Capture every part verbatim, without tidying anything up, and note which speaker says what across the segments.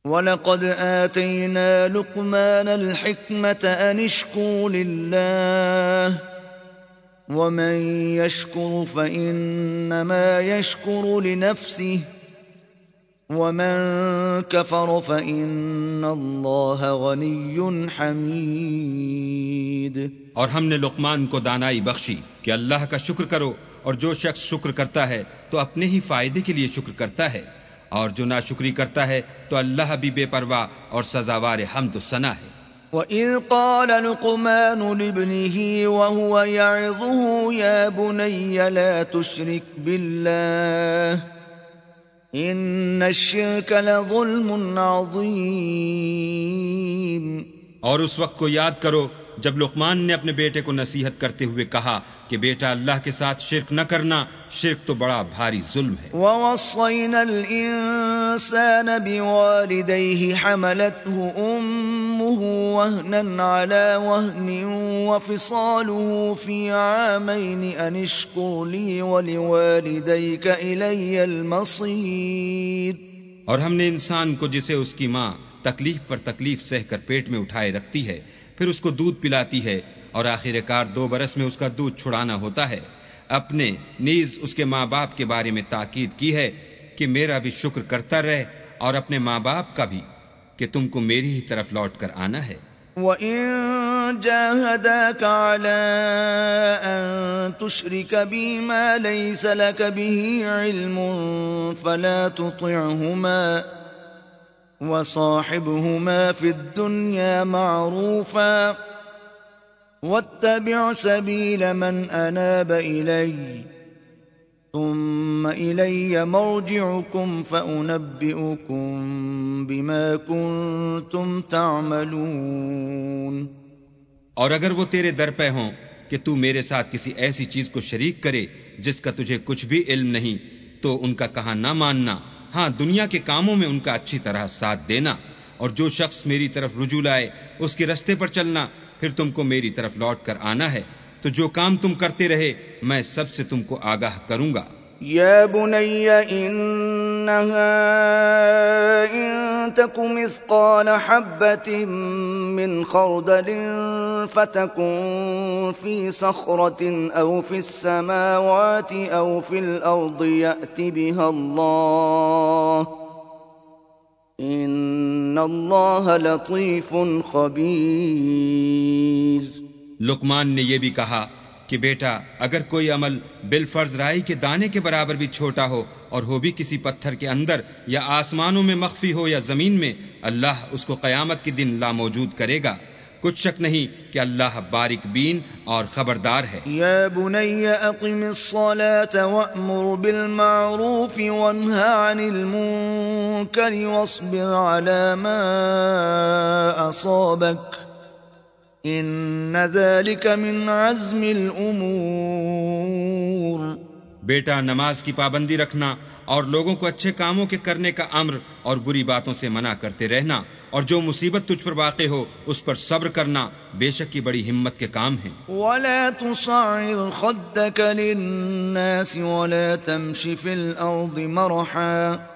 Speaker 1: وَلَقَدْ آتَيْنَا لُقْمَانَ الْحِكْمَةَ أَنِ اشْكُرْ لِلَّهِ وَمَنْ يَشْكُرْ فَإِنَّمَا يَشْكُرُ لِنَفْسِهِ وَمَنْ كَفَرَ فَإِنَّ اللَّهَ غَنِيٌّ حَمِيدٌ۔
Speaker 2: اور ہم نے لقمان کو دانائی بخشی کہ اللہ کا شکر کرو، اور جو شخص شکر کرتا ہے تو اپنے ہی فائدے کے لیے شکر کرتا ہے، اور جو ناشکری کرتا ہے تو اللہ بھی بے پرواہ اور سزاوار حمد و ثنا ہے۔
Speaker 1: وَإِذْ قَالَ لُقْمَانُ لِابْنِهِ وَهُوَ يَعِظُهُ يَا بُنَيَّ لَا تُشْرِكْ بِاللَّهِ إِنَّ الشِّرْكَ لَظُلْمٌ عَظِيمٌ۔
Speaker 2: اور اس وقت کو یاد کرو جب لقمان نے اپنے بیٹے کو نصیحت کرتے ہوئے کہا کہ بیٹا اللہ کے ساتھ شرک نہ کرنا، شرک تو بڑا بھاری ظلم ہے۔
Speaker 1: وَوَصَّيْنَا الْإِنسَانَ بِوَالِدَيْهِ حَمَلَتْهُ أُمُّهُ وَهْنًا عَلَى وَهْنٍ وَفِصَالُهُ فِي عَامَيْنِ أَنِ اشْكُرْ لِي وَلِوَالِدَيْكَ إِلَيَّ الْمَصِيرُ۔
Speaker 2: اور ہم نے انسان کو جسے اس کی ماں تکلیف پر تکلیف سہ کر پیٹ میں اٹھائے رکھتی ہے، پھر اس کو دودھ پلاتی ہے، اور آخر کار دو برس میں اس کا دودھ چھڑانا ہوتا ہے، اپنے نیز اس کے ماں باپ کے بارے میں تاکید کی ہے کہ میرا بھی شکر کرتا رہے، اور اپنے ماں باپ کا بھی کہ تم کو میری ہی طرف لوٹ کر آنا ہے۔
Speaker 1: وَإِن جَاهَدَاكَ عَلَىٰ أَن تُشْرِكَ بِي مَا لَيْسَ لَكَ بِهِ عِلْمٌ فَلَا تُطِعْهُمَا وَصَاحِبْهُمَا فِي الدُّنْيَا مَعْرُوفًا وَاتَّبِعْ سَبِيلَ مَنْ أَنَابَ إِلَيَّ ثُمَّ إِلَيَّ مَرْجِعُكُمْ فَأُنَبِّئُكُمْ بِمَا كُنْتُمْ تَعْمَلُونَ۔
Speaker 2: اور اگر وہ تیرے در پہ ہوں کہ تو میرے ساتھ کسی ایسی چیز کو شریک کرے جس کا تجھے کچھ بھی علم نہیں، تو ان کا کہا نہ ماننا، ہاں دنیا کے کاموں میں ان کا اچھی طرح ساتھ دینا، اور جو شخص میری طرف رجوع لائے اس کے رستے پر چلنا، پھر تم کو میری طرف لوٹ کر آنا ہے، تو جو کام تم کرتے رہے میں سب سے تم کو آگاہ کروں گا۔
Speaker 1: یا بنی انہا ان تک مثقال حبۃ من خردل فتکن فی صخرۃ او فی السماوات او فی الارض یأت بها اللہ ان اللہ لطیف خبیر۔
Speaker 2: لقمان نے یہ بھی کہا کہ بیٹا اگر کوئی عمل بالفرض رائی کے دانے کے برابر بھی چھوٹا ہو اور ہو بھی کسی پتھر کے اندر یا آسمانوں میں مخفی ہو یا زمین میں، اللہ اس کو قیامت کے دن لا موجود کرے گا، کچھ شک نہیں کہ اللہ باریک بین اور خبردار ہے۔
Speaker 1: یا بنی اقم الصلاة وأمر بالمعروف وانہ عن المنکر واصبر على ما اصابک ان ذلك من عزم الامور۔
Speaker 2: بیٹا نماز کی پابندی رکھنا اور لوگوں کو اچھے کاموں کے کرنے کا امر اور بری باتوں سے منع کرتے رہنا، اور جو مصیبت تجھ پر واقع ہو اس پر صبر کرنا بے شک یہ بڑی ہمت کے کام ہیں۔
Speaker 1: ولا تصعر خدك للناس ولا تمش في الارض مرحا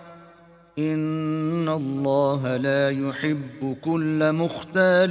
Speaker 1: ان اللہ لا يحب كل مختال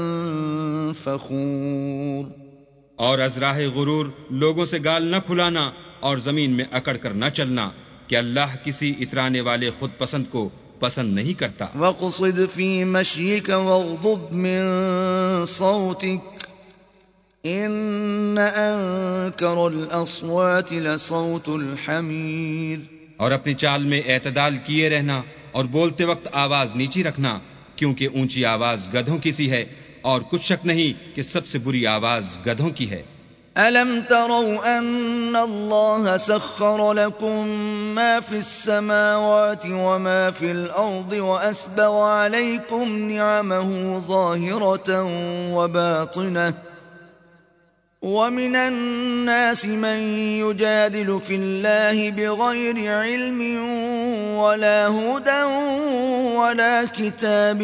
Speaker 1: فخور۔
Speaker 2: اور از راہ غرور لوگوں سے گال نہ پھلانا اور زمین میں اکڑ کر نہ چلنا کہ اللہ کسی اترانے والے خود پسند کو پسند نہیں کرتا۔
Speaker 1: وَاقْصِدْ فِي مَشْيِكَ وَاغْضُضْ مِنْ صَوْتِكَ إِنَّ أَنْكَرَ الْأَصْوَاتِ لَصَوْتُ الْحَمِيرِ۔
Speaker 2: اور اپنی چال میں اعتدال کیے رہنا اور بولتے وقت آواز نیچی رکھنا، کیونکہ اونچی آواز گدھوں کی سی ہے، اور کچھ شک نہیں کہ سب سے بری آواز گدھوں کی ہے۔
Speaker 1: أَلَمْ تَرَوْا أَنَّ اللَّهَ سَخَّرَ لَكُم مَّا فِي السَّمَاوَاتِ وَمَا فِي الْأَرْضِ وَأَسْبَغَ عَلَيْكُمْ نِعَمَهُ ظَاهِرَةً وَبَاطِنَةً وَمِنَ النَّاسِ مَن يُجَادِلُ فِي اللَّهِ بِغَيْرِ عِلْمٍ وَلَا هُدًى وَلَا كِتَابٍ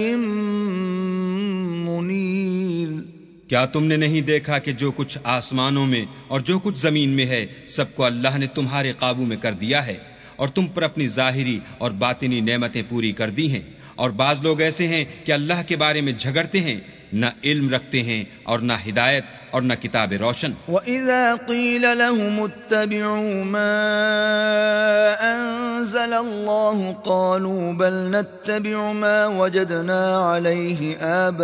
Speaker 1: مُنِيرٍ۔
Speaker 2: کیا تم نے نہیں دیکھا کہ جو کچھ آسمانوں میں اور جو کچھ زمین میں ہے سب کو اللہ نے تمہارے قابو میں کر دیا ہے، اور تم پر اپنی ظاہری اور باطنی نعمتیں پوری کر دی ہیں، اور بعض لوگ ایسے ہیں کہ اللہ کے بارے میں جھگڑتے ہیں، نہ علم رکھتے ہیں اور نہ ہدایت اور نہ کتاب روشن۔
Speaker 1: وَإِذَا قِيلَ لَهُمُ اتَّبِعُوا مَا أَنزَلَ اللَّهُ قَالُوا بَلْ نَتَّبِعُ مَا وَجَدْنَا عَلَيْهِ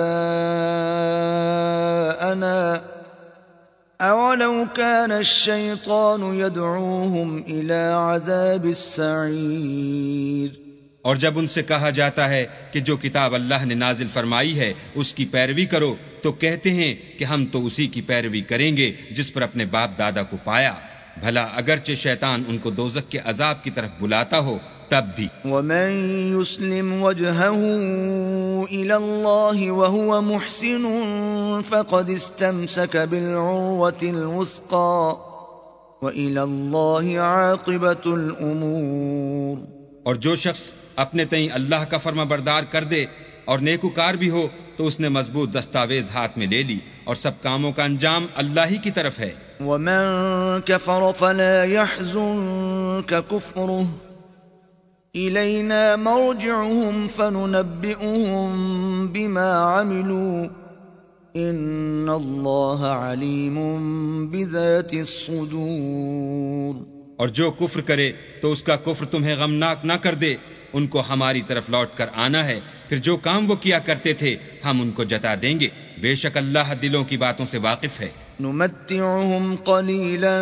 Speaker 1: آبَاءَنَا أَوَلَوْ كَانَ الشَّيْطَانُ يَدْعُوهُمْ إِلَى عَذَابِ السَّعِيرِ۔
Speaker 2: اور جب ان سے کہا جاتا ہے کہ جو کتاب اللہ نے نازل فرمائی ہے اس کی پیروی کرو، تو کہتے ہیں کہ ہم تو اسی کی پیروی کریں گے جس پر اپنے باپ دادا کو پایا، بھلا اگرچہ شیطان ان کو دوزخ کے عذاب کی طرف بلاتا ہو تب بھی۔
Speaker 1: وَمَن يُسْلِمْ وَجْهَهُ إِلَى اللَّهِ وَهُوَ مُحْسِنٌ فَقَدِ اسْتَمْسَكَ بِالْعُرْوَةِ الْوُثْقَى وَإِلَى اللَّهِ عَاقِبَةُ الْأُمُورِ۔
Speaker 2: اور جو شخص اپنے تئیں اللہ کا فرما بردار کر دے اور نیکوکار بھی ہو تو اس نے مضبوط دستاویز ہاتھ میں لے لی، اور سب کاموں کا انجام اللہ ہی کی طرف ہے۔
Speaker 1: وَمَن كَفَرَ فَلَا يَحْزُنكَ كُفْرُهُ إِلَيْنَا مَرْجِعُهُمْ فَنُنَبِّئُهُم بِمَا عَمِلُوا إِنَّ اللَّهَ عَلِيمٌ بِذَاتِ الصُّدُورِ۔
Speaker 2: اور جو کفر کرے تو اس کا کفر تمہیں غمناک نہ کر دے، ان کو ہماری طرف لوٹ کر آنا ہے، پھر جو کام وہ کیا کرتے تھے ہم ان کو جتا دیں گے، بے شک اللہ دلوں کی باتوں سے واقف ہے۔
Speaker 1: نمتعهم قلیلا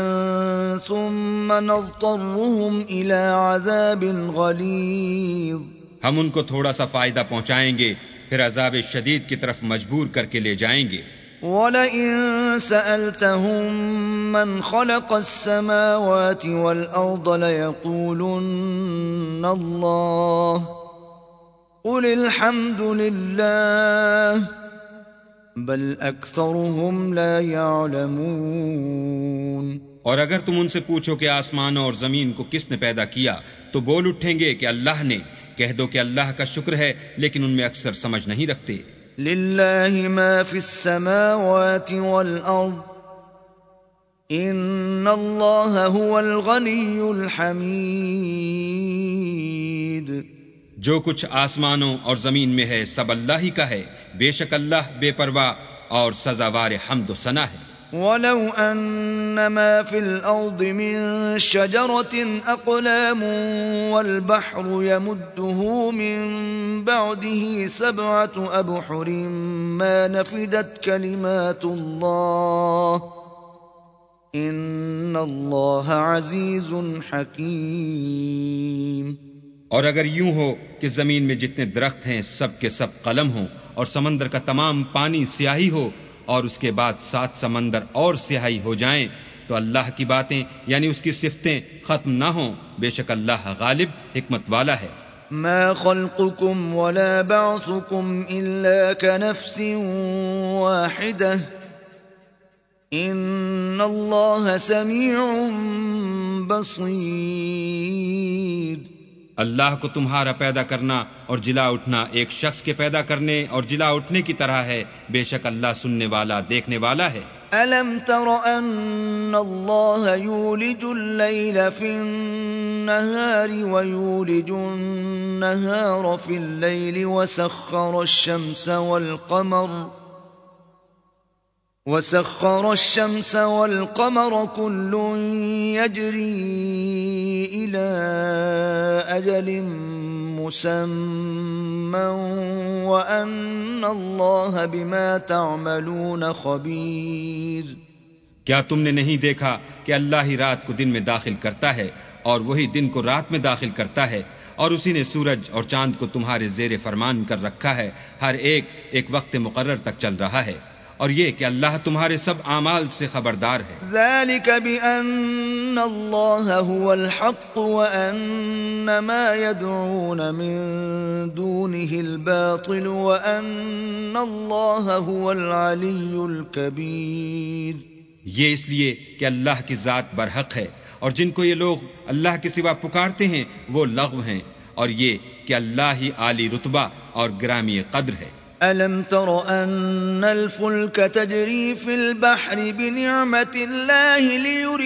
Speaker 1: ثم نضطرهم الى عذاب غلیظ۔
Speaker 2: ہم ان کو تھوڑا سا فائدہ پہنچائیں گے، پھر عذاب شدید کی طرف مجبور کر کے لے جائیں گے۔
Speaker 1: وَلَئِن سَأَلْتَهُم مَّنْ خَلَقَ السَّمَاوَاتِ وَالْأَرْضَ لَيَقُولُنَّ اللَّهُ قُلِ الْحَمْدُ لِلَّهِ بَلْ أَكْثَرُهُمْ لَا يَعْلَمُونَ۔
Speaker 2: اور اگر تم ان سے پوچھو کہ آسمانوں اور زمین کو کس نے پیدا کیا تو بول اٹھیں گے کہ اللہ نے۔ کہہ دو کہ اللہ کا شکر ہے، لیکن ان میں اکثر سمجھ نہیں رکھتے۔
Speaker 1: لِلَّهِ مَا فِي السَّمَاوَاتِ وَالْأَرْضِ إِنَّ اللَّهَ هُوَ الْغَنِيُّ الْحَمِيدُ۔
Speaker 2: جو کچھ آسمانوں اور زمین میں ہے سب اللہ ہی کا ہے، بے شک اللہ بے پرواہ اور سزاوار حمد و ثنا ہے۔
Speaker 1: وَلَوْ أَنَّ مَا فِي الْأَرْضِ مِن شَجَرَةٍ أَقْلَامٌ وَالْبَحْرُ يَمُدُّهُ مِن بَعْدِهِ سَبْعَةُ أَبْحُرٍ مَا نَفِدَتْ كَلِمَاتُ اللَّهِ إِنَّ اللَّهَ عَزِيزٌ حَكِيمٌ۔
Speaker 2: اور اگر یوں ہو کہ زمین میں جتنے درخت ہیں سب کے سب قلم ہوں، اور سمندر کا تمام پانی سیاہی ہو، اور اس کے بعد سات سمندر اور سیاہی ہو جائیں، تو اللہ کی باتیں یعنی اس کی صفتیں ختم نہ ہوں، بے شک اللہ غالب حکمت والا ہے۔
Speaker 1: ما خلقكم ولا بعثكم إلا كنفس واحدة إن الله سميع بصير۔
Speaker 2: اللہ کو تمہارا پیدا کرنا اور جلا اٹھنا ایک شخص کے پیدا کرنے اور جلا اٹھنے کی طرح ہے، بے شک اللہ سننے والا دیکھنے والا ہے۔
Speaker 1: أَلَمْ تَرَ أَنَّ اللَّهَ يُولِجُ اللَّيْلَ فِي النَّهَارِ وَيُولِجُ النَّهَارَ فِي اللَّيْلِ وَسَخَّرَ الشَّمْسَ وَالْقَمَرَ وَسَخَّرَ الشَّمْسَ وَالْقَمَرَ كُلٌّ يَجْرِي إِلَى أَجَلٍ مُّسَمًّى وَأَنَّ اللَّهَ بِمَا تَعْمَلُونَ خَبِيرٌ۔
Speaker 2: کیا تم نے نہیں دیکھا کہ اللہ ہی رات کو دن میں داخل کرتا ہے اور وہی دن کو رات میں داخل کرتا ہے، اور اسی نے سورج اور چاند کو تمہارے زیر فرمان کر رکھا ہے، ہر ایک ایک وقت مقرر تک چل رہا ہے، اور یہ کہ اللہ تمہارے سب اعمال سے خبردار ہے۔
Speaker 1: ذَلِكَ بِأَنَّ اللَّهَ هُوَ الْحَقُّ وَأَنَّ مَا يَدْعُونَ مِن دُونِهِ الْبَاطِلُ وَأَنَّ اللَّهَ هُوَ الْعَلِيُّ الْكَبِيرُ۔
Speaker 2: یہ اس لیے کہ اللہ کی ذات برحق ہے، اور جن کو یہ لوگ اللہ کے سوا پکارتے ہیں وہ لغو ہیں، اور یہ کہ اللہ ہی عالی رتبہ اور گرامی قدر ہے۔
Speaker 1: أَلَمْ تَرَ أَنَّ الْفُلْكَ تَجْرِي فِي الْبَحْرِ بِنِعْمَةِ اللَّهِ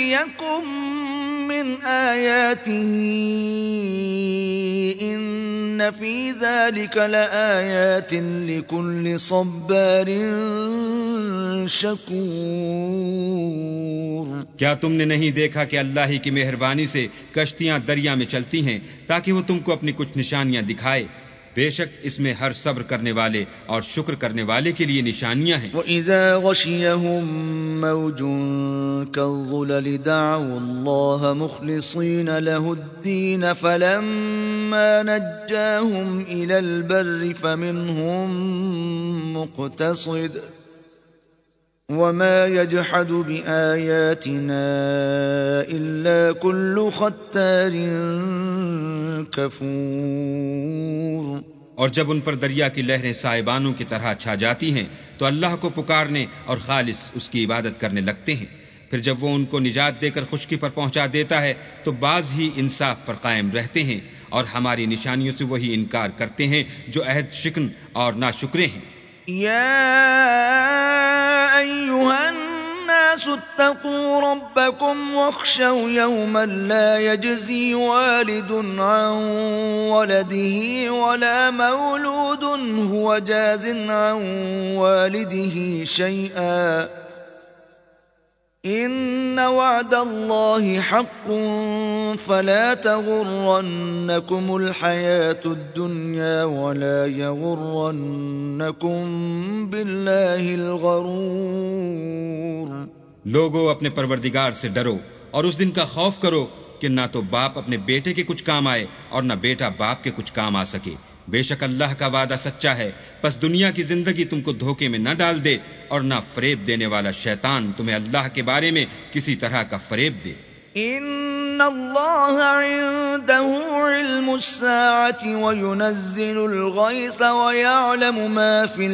Speaker 1: لِيُرِيَكُم مِّنْ آيَاتِهِ إِنَّ إن في ذلك لآيات لكل صبار شکور.
Speaker 2: کیا تم نے نہیں دیکھا کہ اللہ ہی کی مہربانی سے کشتیاں دریا میں چلتی ہیں تاکہ وہ تم کو اپنی کچھ نشانیاں دکھائے؟ بے شک اس میں ہر صبر کرنے والے اور شکر کرنے والے کے لیے نشانیاں ہیں.
Speaker 1: وَإِذَا غَشِيَهُم مَّوْجٌ كَالظُّلَلِ دَعَوُا اللَّهَ مُخْلِصِينَ لَهُ الدِّينَ فَلَمَّا نَجَّاهُمْ إِلَى الْبَرِّ فَمِنْهُم مُّقْتَصِدٌ وَمَا يَجْحَدُ بِآيَاتِنَا إِلَّا كُلُّ خَتَّارٍ کفور.
Speaker 2: اور جب ان پر دریا کی لہریں سائبانوں کی طرح چھا جاتی ہیں تو اللہ کو پکارنے اور خالص اس کی عبادت کرنے لگتے ہیں. پھر جب وہ ان کو نجات دے کر خشکی پر پہنچا دیتا ہے تو بعض ہی انصاف پر قائم رہتے ہیں اور ہماری نشانیوں سے وہی انکار کرتے ہیں جو عہد شکن اور ناشکرے ہیں.
Speaker 1: یا ایھا الناس اتقوا ربکم واخشوا یوما لا یجزی والد عن ولده ولا مولود هو جاز عن والده شیئا ان وعد اللہ حق فلا تغرنکم الحیاة الدنیا ولا یغرنکم باللہ الغرور.
Speaker 2: لوگو اپنے پروردگار سے ڈرو اور اس دن کا خوف کرو کہ نہ تو باپ اپنے بیٹے کے کچھ کام آئے اور نہ بیٹا باپ کے کچھ کام آ سکے. بے شک اللہ کا وعدہ سچا ہے، پس دنیا کی زندگی تم کو دھوکے میں نہ ڈال دے اور نہ فریب دینے والا شیطان تمہیں اللہ کے بارے میں کسی طرح کا فریب دے.
Speaker 1: ان اللہ عنده علم الساعة وينزل الغيث ويعلم ما في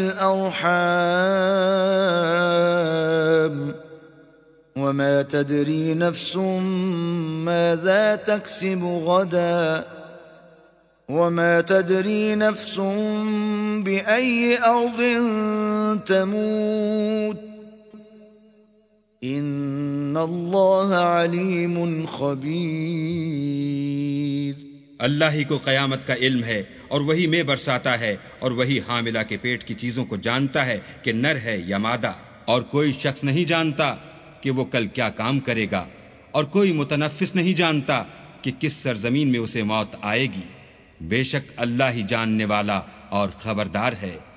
Speaker 1: الأرحام وما تدري نفس ماذا تكسب غدا وما تدري نفس بأي أرض تموت ان اللہ علیم خبیر.
Speaker 2: اللہ ہی کو قیامت کا علم ہے اور وہی میں برساتا ہے اور وہی حاملہ کے پیٹ کی چیزوں کو جانتا ہے کہ نر ہے یا مادہ، اور کوئی شخص نہیں جانتا کہ وہ کل کیا کام کرے گا، اور کوئی متنفس نہیں جانتا کہ کس سرزمین میں اسے موت آئے گی. بے شک اللہ ہی جاننے والا اور خبردار ہے.